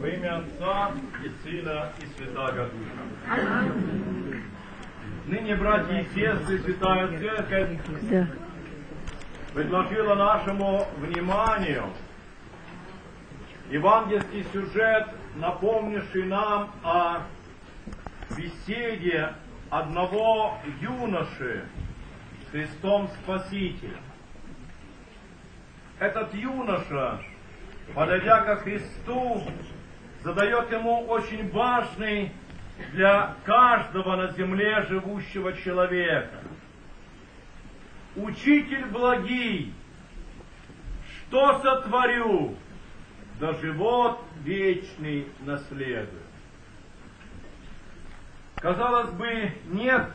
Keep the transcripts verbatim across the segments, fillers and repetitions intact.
Во имя Отца и Сына и Святаго Духа. Ныне, братья и сестры, Святая Церковь Да. предложила нашему вниманию евангельский сюжет, напомнивший нам о беседе одного юноши с Христом Спасителем. Этот юноша, подойдя ко Христу, задает ему очень важный для каждого на земле живущего человека: «Учитель благий, что сотворю, да живот вечный наследую». Казалось бы, нет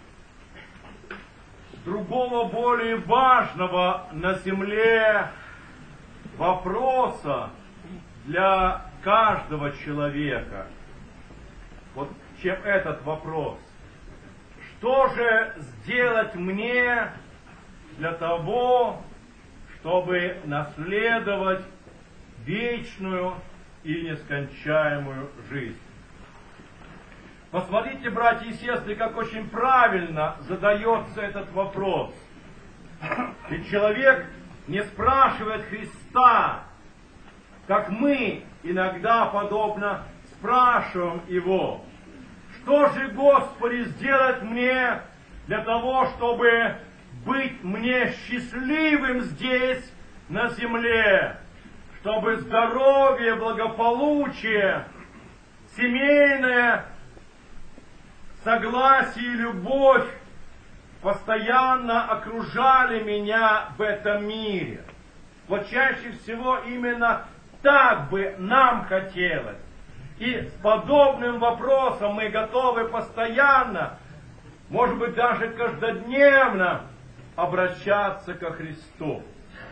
другого более важного на земле вопроса для каждого человека, вот чем этот вопрос. Что же сделать мне для того, чтобы наследовать вечную и нескончаемую жизнь? Посмотрите, братья и сестры, как очень правильно задается этот вопрос. Ведь человек не спрашивает Христа, как мы иногда подобно спрашиваем Его: что же, Господи, сделать мне для того, чтобы быть мне счастливым здесь, на земле, чтобы здоровье, благополучие, семейное согласие и любовь постоянно окружали меня в этом мире. Вот чаще всего именно так бы нам хотелось. И с подобным вопросом мы готовы постоянно, может быть даже каждодневно, обращаться ко Христу.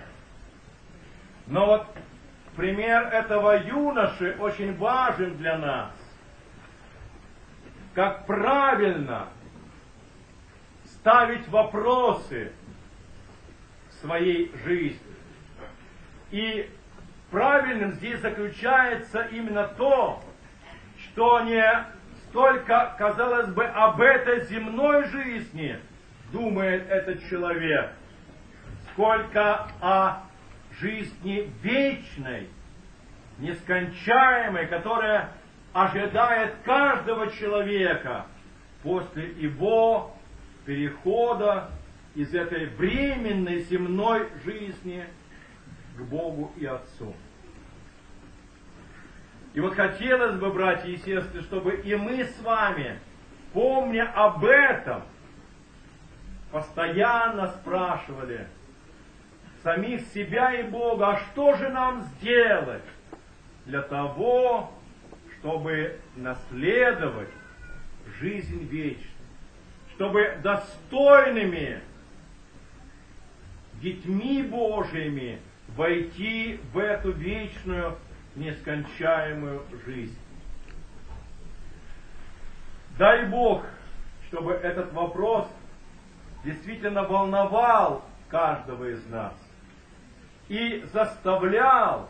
Но вот пример этого юноши очень важен для нас. Как правильно ставить вопросы в своей жизни. И правильным здесь заключается именно то, что не столько, казалось бы, об этой земной жизни думает этот человек, сколько о жизни вечной, нескончаемой, которая ожидает каждого человека после его перехода из этой временной земной жизни к Богу и Отцу. И вот хотелось бы, братья и сестры, чтобы и мы с вами, помня об этом, постоянно спрашивали самих себя и Бога: а что же нам сделать для того, чтобы наследовать жизнь вечную, чтобы достойными детьми Божьими войти в эту вечную, нескончаемую жизнь. Дай Бог, чтобы этот вопрос действительно волновал каждого из нас и заставлял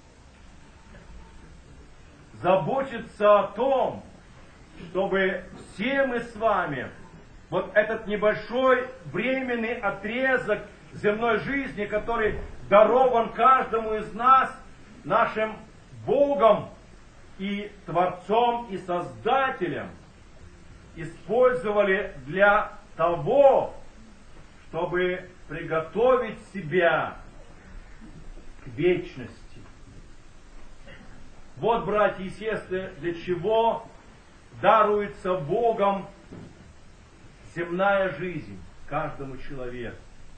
заботиться о том, чтобы все мы с вами вот этот небольшой временный отрезок земной жизни, который дарован каждому из нас нашим Богом и Творцом и Создателем, использовали для того, чтобы приготовить себя к вечности. Вот, братья и сестры, для чего даруется Богом земная жизнь каждому человеку.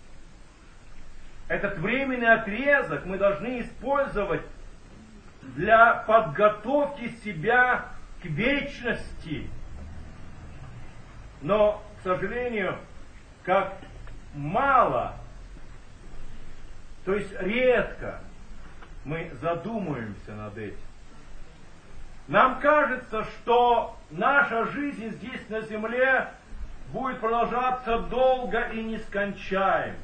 Этот временный отрезок мы должны использовать для подготовки себя к вечности. Но, к сожалению, как мало, то есть редко мы задумываемся над этим. Нам кажется, что наша жизнь здесь на земле будет продолжаться долго и нескончаемо.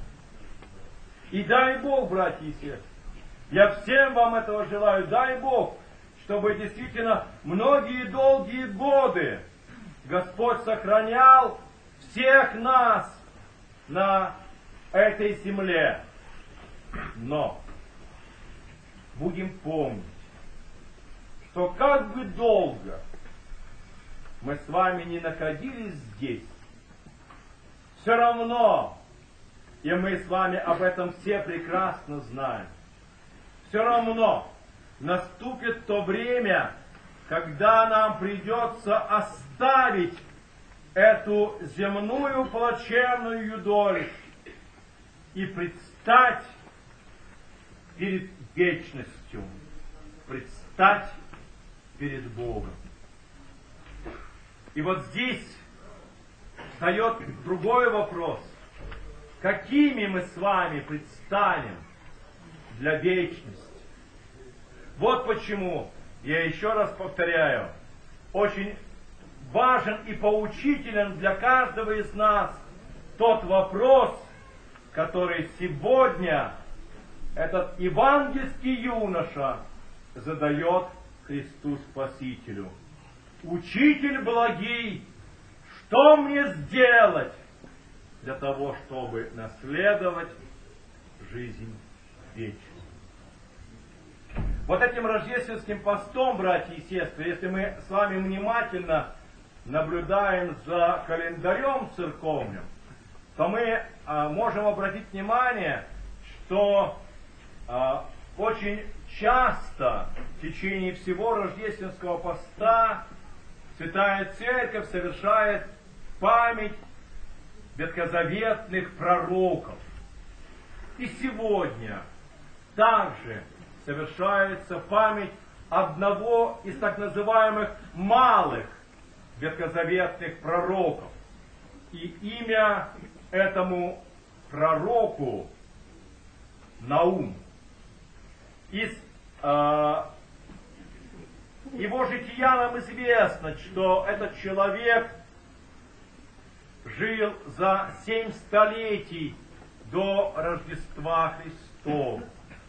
И дай Бог, братья и сестры, я всем вам этого желаю, дай Бог, чтобы действительно многие долгие годы Господь сохранял всех нас на этой земле. Но будем помнить, что как бы долго мы с вами не находились здесь, все равно, и мы с вами об этом все прекрасно знаем, все равно наступит то время, когда нам придется оставить эту земную плачевную долю и предстать перед вечностью, предстать перед Богом. И вот здесь встает другой вопрос. Какими мы с вами предстанем для вечности? Вот почему, я еще раз повторяю, очень важен и поучителен для каждого из нас тот вопрос, который сегодня этот евангельский юноша задает Христу Спасителю. Учитель благий, что мне сделать для того, чтобы наследовать жизнь вечную? Вот этим рождественским постом, братья и сестры, если мы с вами внимательно наблюдаем за календарем церковным, то мы а, можем обратить внимание, что а, очень часто в течение всего рождественского поста Святая Церковь совершает память ветхозаветных пророков. И сегодня также совершается память одного из так называемых малых ветхозаветных пророков. И имя этому пророку Наум. Из э, его жития нам известно, что этот человек жил за семь столетий до Рождества Христова.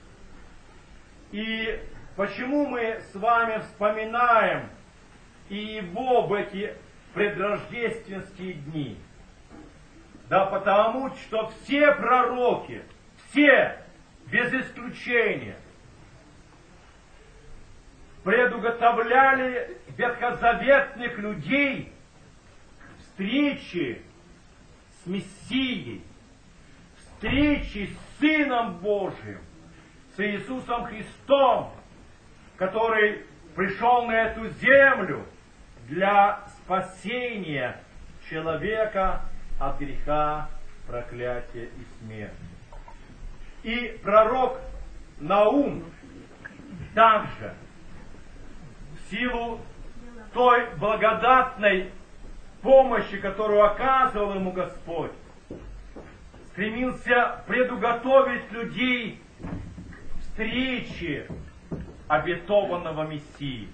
И почему мы с вами вспоминаем и его в эти предрождественские дни? Да потому, что все пророки, все, без исключения, предуготовляли ветхозаветных людей встречи с Мессией, встречи с Сыном Божиим, с Иисусом Христом, который пришел на эту землю для спасения человека от греха, проклятия и смерти. И пророк Наум также в силу той благодатной помощи, которую оказывал ему Господь, стремился предуготовить людей к встрече обетованного Мессии.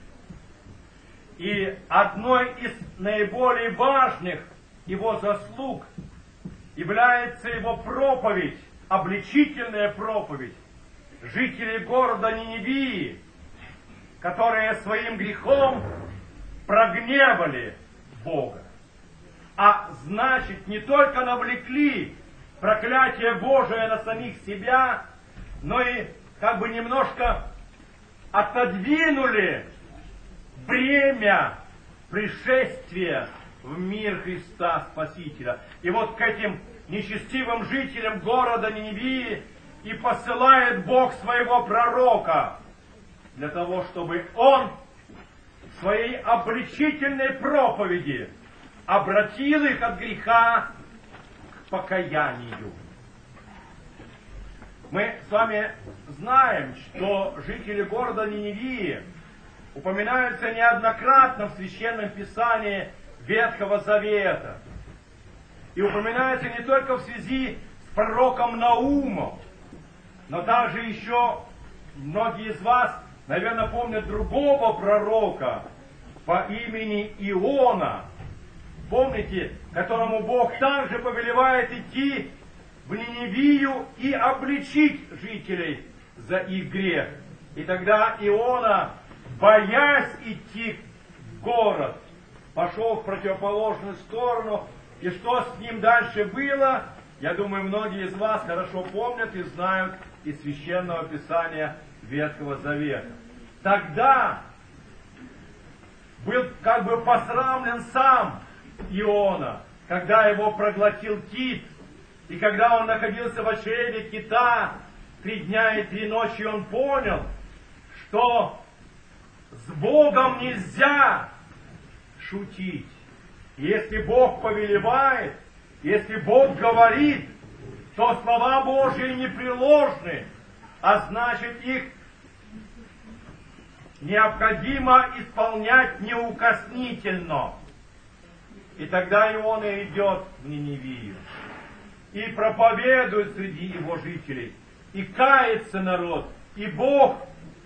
И одной из наиболее важных его заслуг является его проповедь, обличительная проповедь жителей города Ниневии, которые своим грехом прогневали Бога. А значит, не только навлекли проклятие Божие на самих себя, но и как бы немножко отодвинули бремя пришествия в мир Христа Спасителя. И вот к этим нечестивым жителям города Ниневии и посылает Бог своего пророка, для того, чтобы он в своей обличительной проповеди обратил их от греха к покаянию. Мы с вами знаем, что жители города Ниневии упоминаются неоднократно в Священном Писании Ветхого Завета. И упоминаются не только в связи с пророком Наумом, но также еще многие из вас, наверное, помнят другого пророка по имени Иона. Помните, которому Бог также повелевает идти в Ниневию и обличить жителей за их грех. И тогда Иона боясь идти в город, пошел в противоположную сторону. И что с ним дальше было, я думаю, многие из вас хорошо помнят и знают из Священного Писания Ветхого Завета. Тогда был как бы посрамлен сам Иона, когда его проглотил кит, и когда он находился в чреве кита три дня и три ночи, он понял, что с Богом нельзя шутить. Если Бог повелевает, если Бог говорит, то слова Божьи непреложны, а значит, их необходимо исполнять неукоснительно. И тогда Иона идет в Ниневию и проповедует среди его жителей, и кается народ, и Бог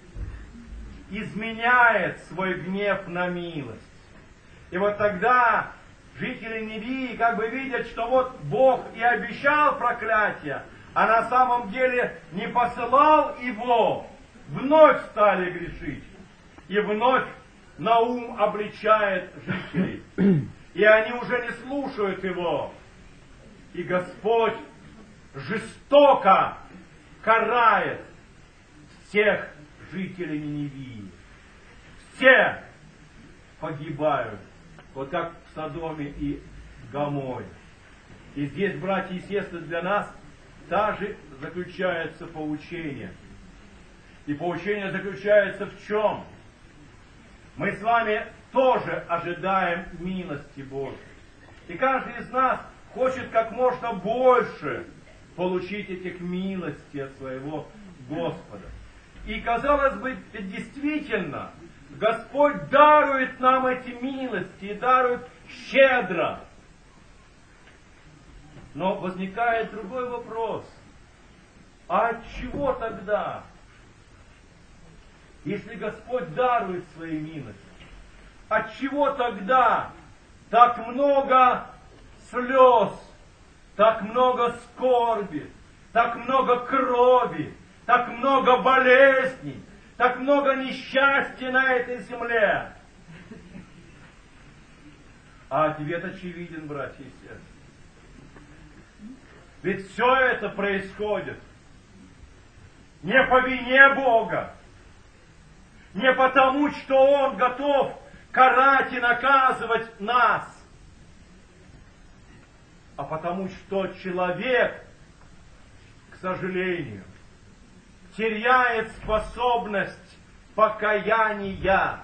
изменяет свой гнев на милость. И вот тогда жители Ниневии как бы видят, что вот Бог и обещал проклятие, а на самом деле не посылал его, вновь стали грешить. И вновь Наум обличает жителей. И они уже не слушают его. И Господь жестоко карает всех жителей Ниневии. Все погибают. Вот как в Содоме и Гоморе. И здесь, братья и сестры, для нас также заключается поучение. И поучение заключается в чем? Мы с вами тоже ожидаем милости Божьей. И каждый из нас хочет как можно больше получить этих милостей от своего Господа. И казалось бы, действительно, Господь дарует нам эти милости и дарует щедро. Но возникает другой вопрос. А от чего тогда? Если Господь дарует свои милости, от чего тогда так много слез, так много скорби, так много крови, так много болезней, так много несчастья на этой земле? А ответ очевиден, братья и сестры. Ведь все это происходит не по вине Бога, не потому, что Он готов карать и наказывать нас, а потому, что человек, к сожалению, теряет способность покаяния.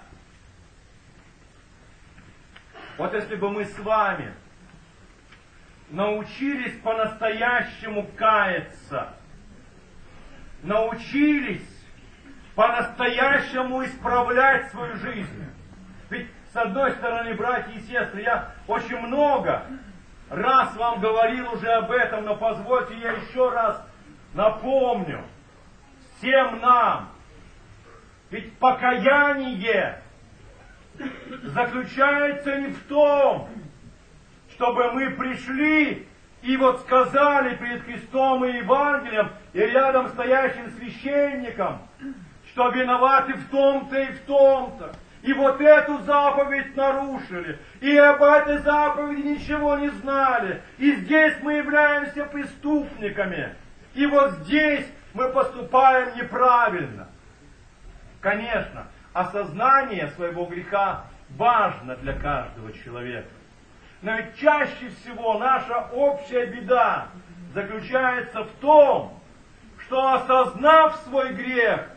Вот если бы мы с вами научились по-настоящему каяться, научились по-настоящему исправлять свою жизнь. Ведь, с одной стороны, братья и сестры, я очень много раз вам говорил уже об этом, но позвольте я еще раз напомню всем нам. Ведь покаяние заключается не в том, чтобы мы пришли и вот сказали перед Христом и Евангелием, и рядом стоящим священником, что виноваты в том-то и в том-то. И вот эту заповедь нарушили. И об этой заповеди ничего не знали. И здесь мы являемся преступниками. И вот здесь мы поступаем неправильно. Конечно, осознание своего греха важно для каждого человека. Но ведь чаще всего наша общая беда заключается в том, что, осознав свой грех,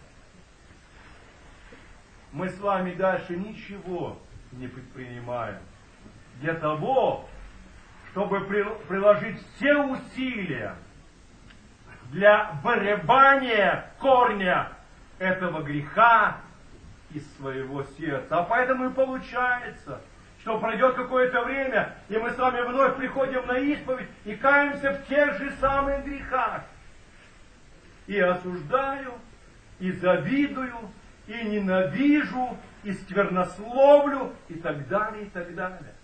мы с вами дальше ничего не предпринимаем для того, чтобы приложить все усилия для вырывания корня этого греха из своего сердца. А поэтому и получается, что пройдет какое-то время, и мы с вами вновь приходим на исповедь и каемся в тех же самых грехах. И осуждаю, и завидую, и ненавижу, и сквернословлю, и так далее, и так далее.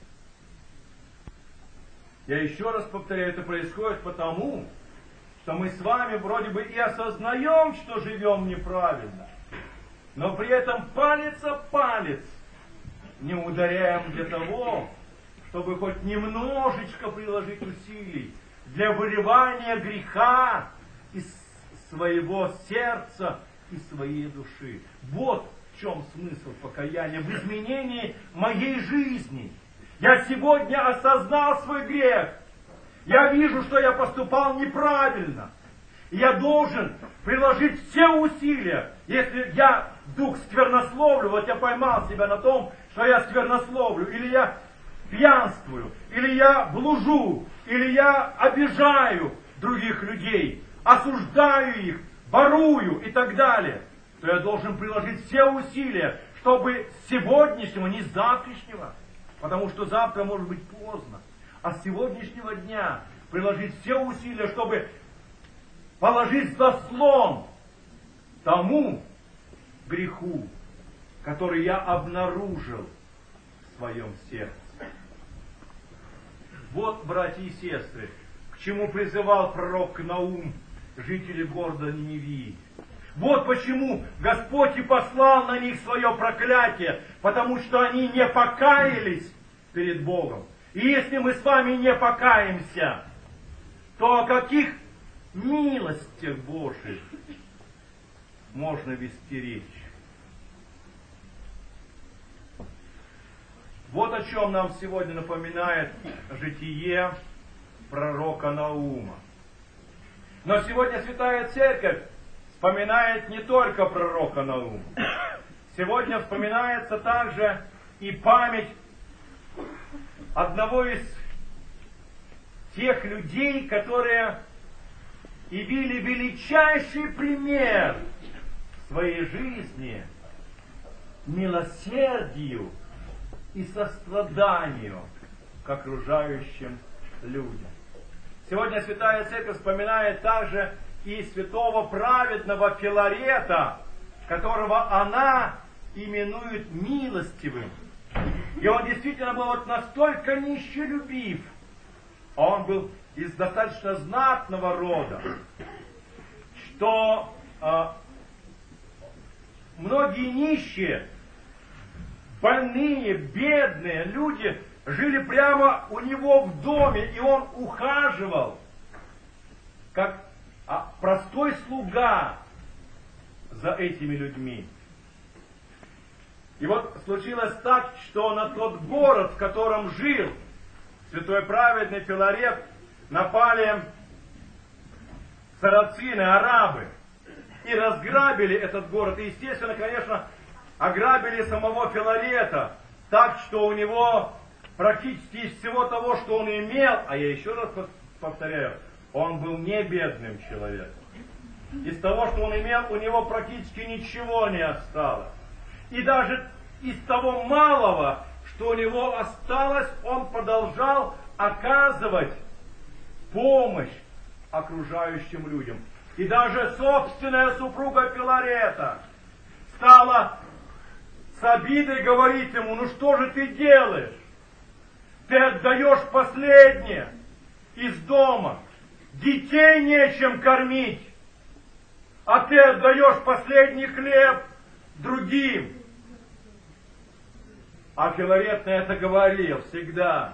Я еще раз повторяю, это происходит потому, что мы с вами вроде бы и осознаем, что живем неправильно, но при этом палец о палец не ударяем для того, чтобы хоть немножечко приложить усилий для вырывания греха из своего сердца и своей души. Вот в чем смысл покаяния, в изменении моей жизни. Я сегодня осознал свой грех. Я вижу, что я поступал неправильно. И я должен приложить все усилия. Если я вдруг сквернословлю, вот я поймал себя на том, что я сквернословлю, или я пьянствую, или я блужу, или я обижаю других людей, осуждаю их, ворую и так далее, то я должен приложить все усилия, чтобы с сегодняшнего, не с завтрашнего, потому что завтра может быть поздно, а с сегодняшнего дня приложить все усилия, чтобы положить заслон тому греху, который я обнаружил в своем сердце. Вот, братья и сестры, к чему призывал пророк Наум жителей города Ниневии. Вот почему Господь и послал на них свое проклятие, потому что они не покаялись перед Богом. И если мы с вами не покаемся, то о каких милостях Божьих можно вести речь? Вот о чем нам сегодня напоминает житие пророка Наума. Но сегодня Святая Церковь вспоминает не только пророка Наума. Сегодня вспоминается также и память одного из тех людей, которые явили величайший пример в своей жизни милосердию и состраданию к окружающим людям. Сегодня Святая Церковь вспоминает также и святого праведного Филарета, которого она именует милостивым. И он действительно был вот настолько нищелюбив, а он был из достаточно знатного рода, что э, многие нищие, больные, бедные люди жили прямо у него в доме, и он ухаживал, как а, простой слуга за этими людьми. И вот случилось так, что на тот город, в котором жил святой праведный Филарет, напали сарацины, арабы, и разграбили этот город. И, естественно, конечно, ограбили самого Филарета, так что у него практически из всего того, что он имел, а я еще раз повторяю, он был не бедным человеком. Из того, что он имел, у него практически ничего не осталось. И даже из того малого, что у него осталось, он продолжал оказывать помощь окружающим людям. И даже собственная супруга Филарета стала с обидой говорить ему: ну что же ты делаешь? Ты отдаешь последнее из дома. Детей нечем кормить. А ты отдаешь последний хлеб другим. А Филарет на это говорил всегда.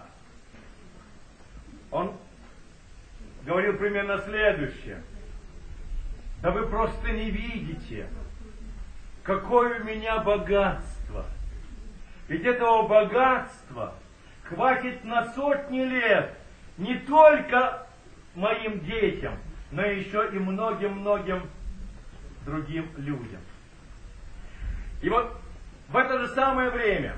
Он говорил примерно следующее: да вы просто не видите, какое у меня богатство. Ведь этого богатства хватит на сотни лет не только моим детям, но еще и многим-многим другим людям. И вот в это же самое время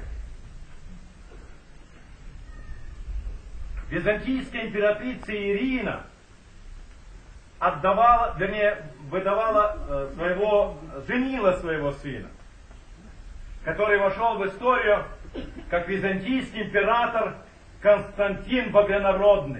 византийская императрица Ирина отдавала, вернее, выдавала своего, женила своего сына, который вошел в историю как византийский император Константин Богонародный.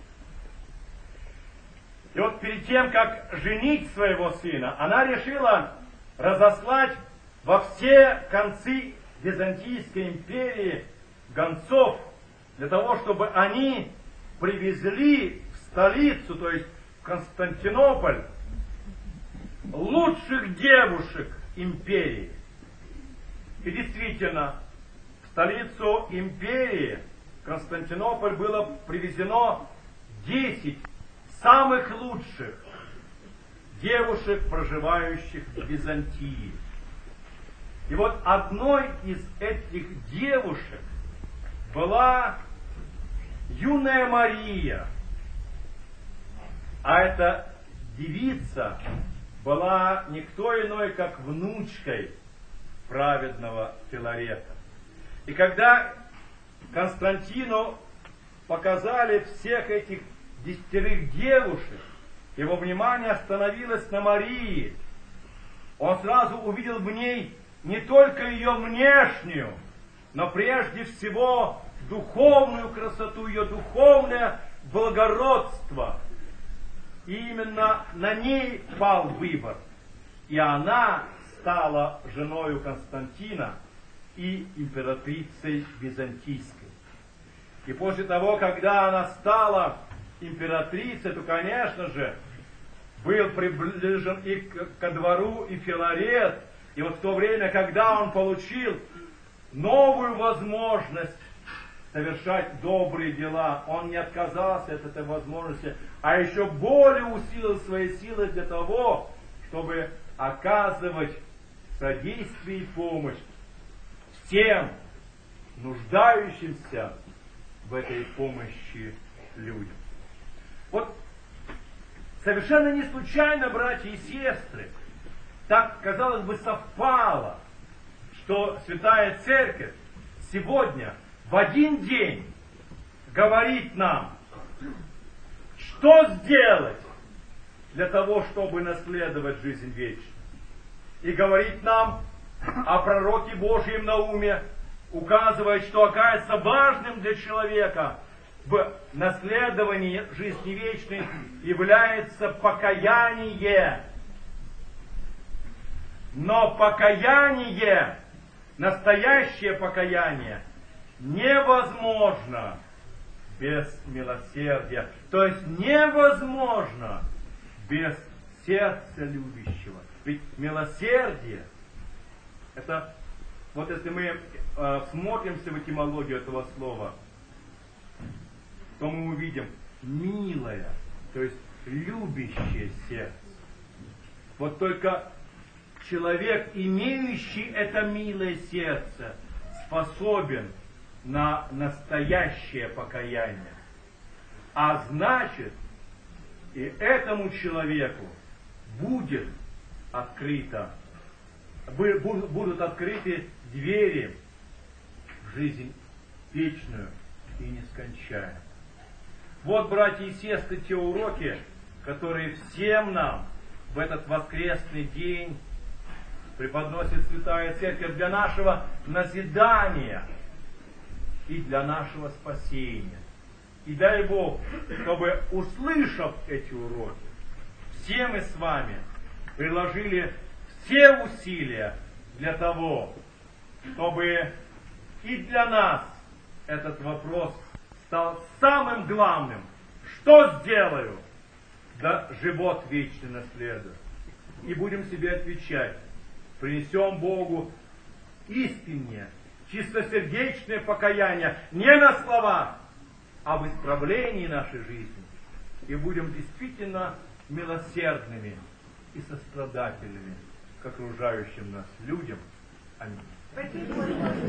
И вот перед тем, как женить своего сына, она решила разослать во все концы Византийской империи гонцов, для того, чтобы они привезли в столицу, то есть в Константинополь, лучших девушек империи. И действительно, в столицу империи, Константинополь, было привезено десять самых лучших девушек, проживающих в Византии. И вот одной из этих девушек была юная Мария. А эта девица была никто иной, как внучкой праведного Филарета. И когда Константину показали всех этих десятерых девушек, его внимание остановилось на Марии. Он сразу увидел в ней не только ее внешнюю, но прежде всего духовную красоту, ее духовное благородство. И именно на ней пал выбор. И она стала женою Константина и императрицей Византийской. И после того, когда она стала императрицей, то, конечно же, был приближен и ко двору, и Филарет. И вот в то время, когда он получил новую возможность совершать добрые дела, он не отказался от этой возможности, а еще более усилил свои силы для того, чтобы оказывать содействие и помощь всем нуждающимся в этой помощи людям. Вот совершенно не случайно, братья и сестры, так, казалось бы, совпало, что Святая Церковь сегодня в один день говорит нам, что сделать для того, чтобы наследовать жизнь вечную. И говорит нам о пророке Божьем Науме, указывает, что оказывается важным для человека в наследовании жизни вечной является покаяние. Но покаяние, настоящее покаяние, невозможно без милосердия. То есть невозможно без сердца любящего. Ведь милосердие, это, вот если мы э, смотримся в этимологию этого слова, то мы увидим милое, то есть любящее сердце. Вот только человек, имеющий это милое сердце, способен на настоящее покаяние. А значит, и этому человеку будет открыто, будут открыты двери в жизнь вечную и нескончаемую. Вот, братья и сестры, те уроки, которые всем нам в этот воскресный день преподносит Святая Церковь для нашего назидания и для нашего спасения. И дай Бог, чтобы, услышав эти уроки, все мы с вами приложили все усилия для того, чтобы и для нас этот вопрос стал самым главным. Что сделаю, да живот вечный наследую? И будем себе отвечать. Принесем Богу искреннее, чистосердечное покаяние, не на словах, а в исправлении нашей жизни. И будем действительно милосердными и сострадательными к окружающим нас людям. Аминь.